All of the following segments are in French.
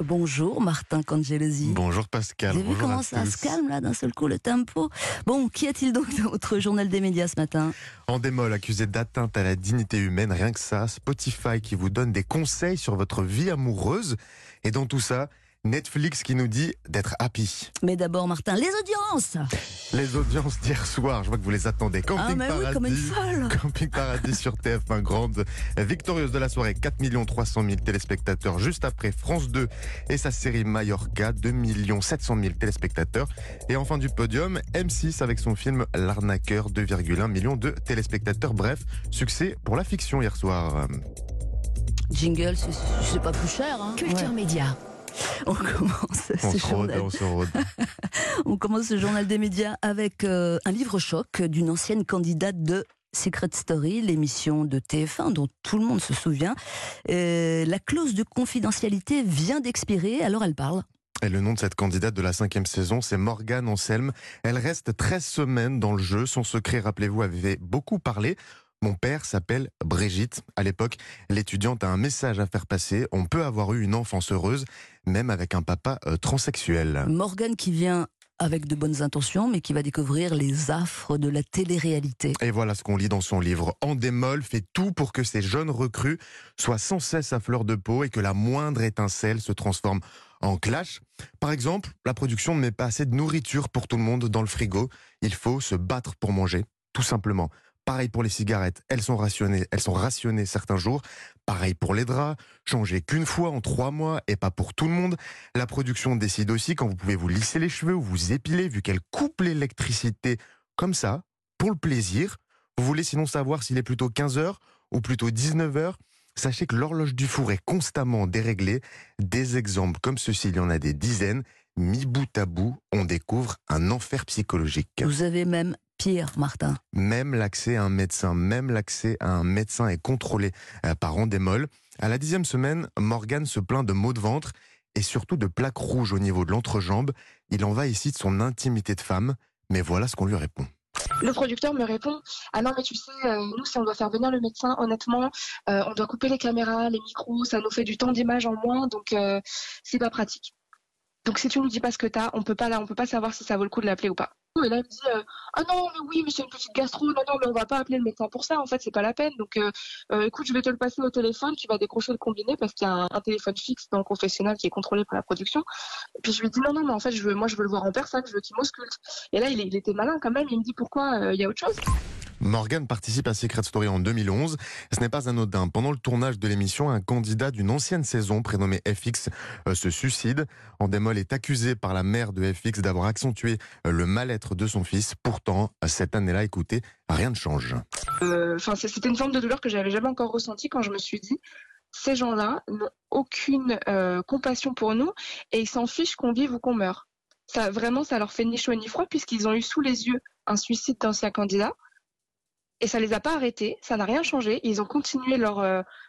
Bonjour Martin Cangelosi. Bonjour Pascal. Vous avez vu Bonjour comment à ça tous. se calme là d'un seul coup le tempo? Bon, qu'y a-t-il donc dans votre journal des médias ce matin? Endemol accusé d'atteinte à la dignité humaine, rien que ça. Spotify qui vous donne des conseils sur votre vie amoureuse. Et dans tout ça, Netflix qui nous dit d'être happy. Mais d'abord Martin, les audiences. Les audiences d'hier soir, je vois que vous les attendez. Camping mais oui, comme une folle. Camping Paradis sur TF1, grande victorieuse de la soirée, 4 300 000 téléspectateurs. Juste après France 2 et sa série Mallorca, 2 700 000 téléspectateurs. Et en fin du podium, M6 avec son film L'arnaqueur, 2,1 millions de téléspectateurs. Bref, succès pour la fiction hier soir. Jingle, c'est pas plus cher. Hein. Culture Média. On commence On se rôde. On commence ce journal des médias avec un livre choc d'une ancienne candidate de Secret Story, l'émission de TF1 dont tout le monde se souvient. La clause de confidentialité vient d'expirer, alors elle parle. Et le nom de cette candidate de la 5e saison, c'est Morgane Anselme. Elle reste 13 semaines dans le jeu. Son secret, rappelez-vous, avait beaucoup parlé. Mon père s'appelle Brigitte. À l'époque, l'étudiante a un message à faire passer. On peut avoir eu une enfance heureuse, même avec un papa transsexuel. Morgane qui vient avec de bonnes intentions, mais qui va découvrir les affres de la télé-réalité. Et voilà ce qu'on lit dans son livre. Endemol fait tout pour que ces jeunes recrues soient sans cesse à fleur de peau et que la moindre étincelle se transforme en clash. Par exemple, la production ne met pas assez de nourriture pour tout le monde dans le frigo. Il faut se battre pour manger, tout simplement. Pareil pour les cigarettes, elles sont rationnées certains jours. Pareil pour les draps, changez qu'une fois en 3 mois et pas pour tout le monde. La production décide aussi quand vous pouvez vous lisser les cheveux ou vous épiler vu qu'elle coupe l'électricité comme ça, pour le plaisir. Vous voulez sinon savoir s'il est plutôt 15h ou plutôt 19h? Sachez que l'horloge du four est constamment déréglée. Des exemples comme ceci, il y en a des dizaines. Mis bout à bout, on découvre un enfer psychologique. Vous avez même pire, Martin. Même l'accès à un médecin est contrôlé par Endemol. À la 10e semaine, Morgane se plaint de maux de ventre et surtout de plaques rouges au niveau de l'entrejambe. Il en va ici de son intimité de femme, mais voilà ce qu'on lui répond. Le producteur me répond « Ah non mais tu sais, nous si on doit faire venir le médecin, honnêtement, on doit couper les caméras, les micros, ça nous fait du temps d'image en moins, donc c'est pas pratique. Donc si tu nous dis pas ce que t'as, on peut pas savoir si ça vaut le coup de l'appeler ou pas. » Et là il me dit ah non mais oui mais c'est une petite gastro, non mais on va pas appeler le médecin pour ça, en fait c'est pas la peine, donc écoute je vais te le passer au téléphone, tu vas décrocher le combiné parce qu'il y a un téléphone fixe dans le confessionnal qui est contrôlé par la production. Et puis je lui dis non mais en fait moi je veux le voir en personne, je veux qu'il m'ausculte. Et là il était malin quand même, il me dit pourquoi il y a autre chose. Morgane participe à Secret Story en 2011. Ce n'est pas anodin. Pendant le tournage de l'émission, un candidat d'une ancienne saison prénommé FX se suicide. Endemol est accusé par la mère de FX d'avoir accentué le mal-être de son fils. Pourtant, cette année-là, écoutez, rien ne change. C'était une forme de douleur que j'avais jamais encore ressentie quand je me suis dit ces gens-là n'ont aucune compassion pour nous et ils s'en fichent qu'on vive ou qu'on meure. Ça leur fait ni chaud ni froid puisqu'ils ont eu sous les yeux un suicide d'ancien candidat. Et ça les a pas arrêtés, ça n'a rien changé. Ils ont continué leur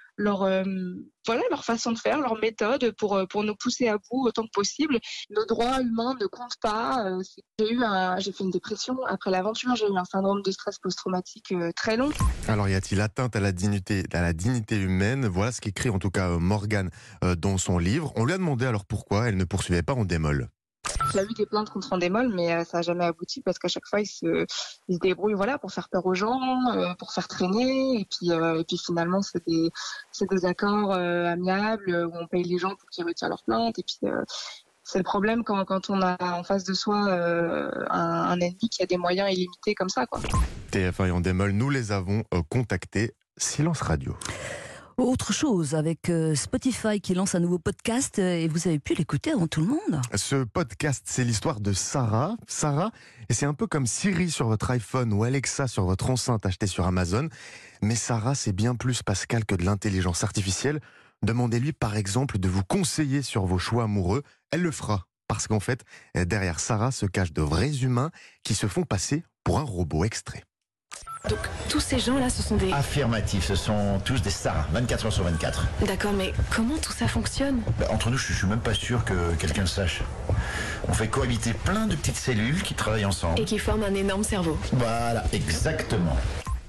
façon de faire, leur méthode pour nous pousser à bout autant que possible. Nos droits humains ne comptent pas. J'ai fait une dépression après l'aventure. J'ai eu un syndrome de stress post-traumatique très long. Alors y a-t-il atteinte à la dignité humaine? Voilà ce qu'écrit en tout cas Morgane dans son livre. On lui a demandé alors pourquoi elle ne poursuivait pas Endemol. Il a eu des plaintes contre Endemol, mais ça n'a jamais abouti parce qu'à chaque fois, il se débrouille pour faire peur aux gens, pour faire traîner. Et puis finalement, c'est des accords amiables où on paye les gens pour qu'ils retirent leurs plaintes. Et puis c'est le problème quand on a en face de soi un ennemi qui a des moyens illimités comme ça, quoi. TF1 et Endemol, nous les avons contactés. Silence radio. Autre chose, avec Spotify qui lance un nouveau podcast et vous avez pu l'écouter avant tout le monde. Ce podcast, c'est l'histoire de Sarah. Sarah, et c'est un peu comme Siri sur votre iPhone ou Alexa sur votre enceinte achetée sur Amazon. Mais Sarah, c'est bien plus Pascal que de l'intelligence artificielle. Demandez-lui par exemple de vous conseiller sur vos choix amoureux. Elle le fera. Parce qu'en fait, derrière Sarah se cachent de vrais humains qui se font passer pour un robot extrait. Donc tous ces gens-là, ce sont des... Affirmatif, ce sont tous des Sarah, 24 heures sur 24. D'accord, mais comment tout ça fonctionne? Entre nous, je suis même pas sûr que quelqu'un le sache. On fait cohabiter plein de petites cellules qui travaillent ensemble. Et qui forment un énorme cerveau. Voilà, exactement.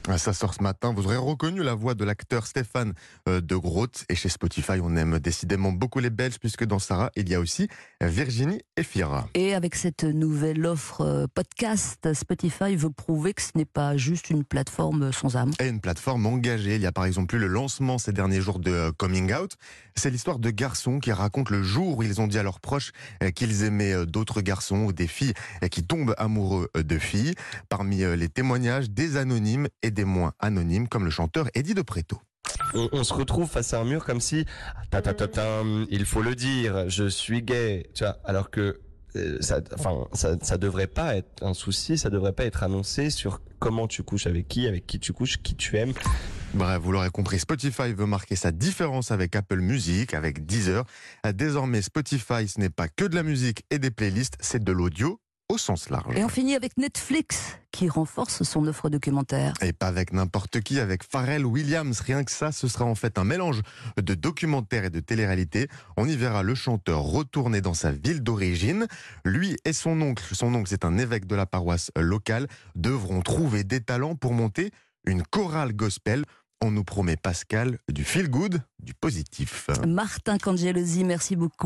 Ça sort ce matin. Vous aurez reconnu la voix de l'acteur Stéphane de Groot. Et chez Spotify, on aime décidément beaucoup les Belges, puisque dans Sarah, il y a aussi Virginie Efira. Et avec cette nouvelle offre podcast, Spotify veut prouver que ce n'est pas juste une plateforme sans âme. Et une plateforme engagée. Il y a par exemple eu le lancement ces derniers jours de Coming Out. C'est l'histoire de garçons qui racontent le jour où ils ont dit à leurs proches qu'ils aimaient d'autres garçons ou des filles qui tombent amoureux de filles. Parmi les témoignages, des anonymes et des moins anonymes, comme le chanteur Eddie de Pretto. On se retrouve face à un mur comme si, il faut le dire, je suis gay, tu vois, alors que ça devrait pas être un souci, ça devrait pas être annoncé sur comment tu couches avec qui tu couches, qui tu aimes. Bref, vous l'aurez compris, Spotify veut marquer sa différence avec Apple Music, avec Deezer. Désormais, Spotify, ce n'est pas que de la musique et des playlists, c'est de l'audio au sens large. Et on finit avec Netflix, qui renforce son offre documentaire. Et pas avec n'importe qui, avec Pharrell Williams. Rien que ça, ce sera en fait un mélange de documentaire et de télé-réalité. On y verra le chanteur retourner dans sa ville d'origine. Lui et son oncle c'est un évêque de la paroisse locale, devront trouver des talents pour monter une chorale gospel. On nous promet, Pascal, du feel good, du positif. Martin Cangelosi, merci beaucoup.